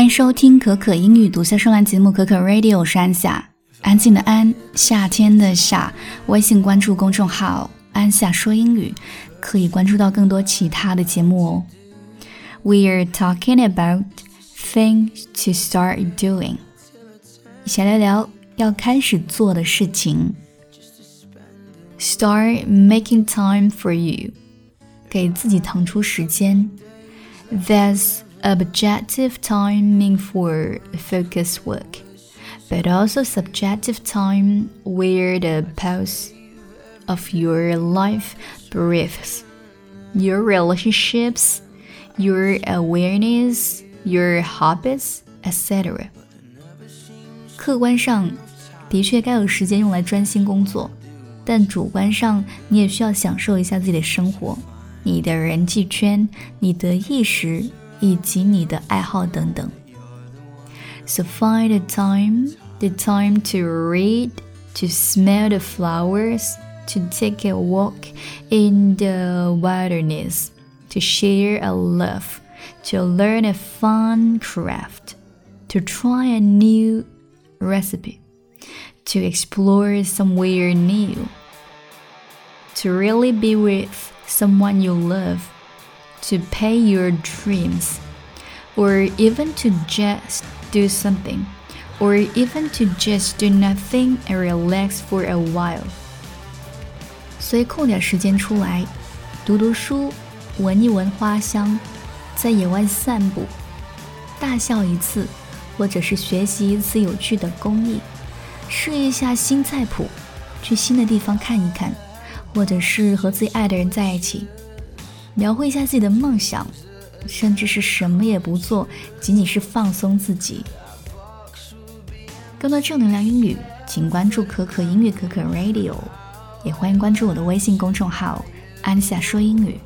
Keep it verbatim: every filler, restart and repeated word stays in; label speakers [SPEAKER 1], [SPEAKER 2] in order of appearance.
[SPEAKER 1] 迎收听可可英语独家收栏节目可可 Radio， 我是安夏，安静的安，夏天的夏。微信关注公众号安夏说英语，可以关注到更多其他的节目哦。We are talking about things to start doing， 一起来聊聊要开始做的事情。Start making time for you， 给自己腾出时间。There's objective timing for focus work, but also subjective time where the pulse of your life breathes, your relationships, your awareness, your hobbies, et cetera. 客观上的确该有时间用来专心工作，但主观上你也需要享受一下自己的生活，你的人际圈，你的意识以及你的爱好等等。 So find the time, the time to read, to smell the flowers, to take a walk in the wilderness, to share a love, to learn a fun craft, to try a new recipe, to explore somewhere new, to really be with someone you love,To pay your dreams, or even to just do something, or even to just do nothing and relax for a while. 所以空点时间出来，读读书，闻一闻花香，在野外散步，大笑一次，或者是学习一次有趣的工艺，试一下新菜谱，去新的地方看一看，或者是和自己爱的人在一起。描绘一下自己的梦想，甚至是什么也不做，仅仅是放松自己。更多正能量英语，请关注可可音乐可可 Radio， 也欢迎关注我的微信公众号安夏说英语。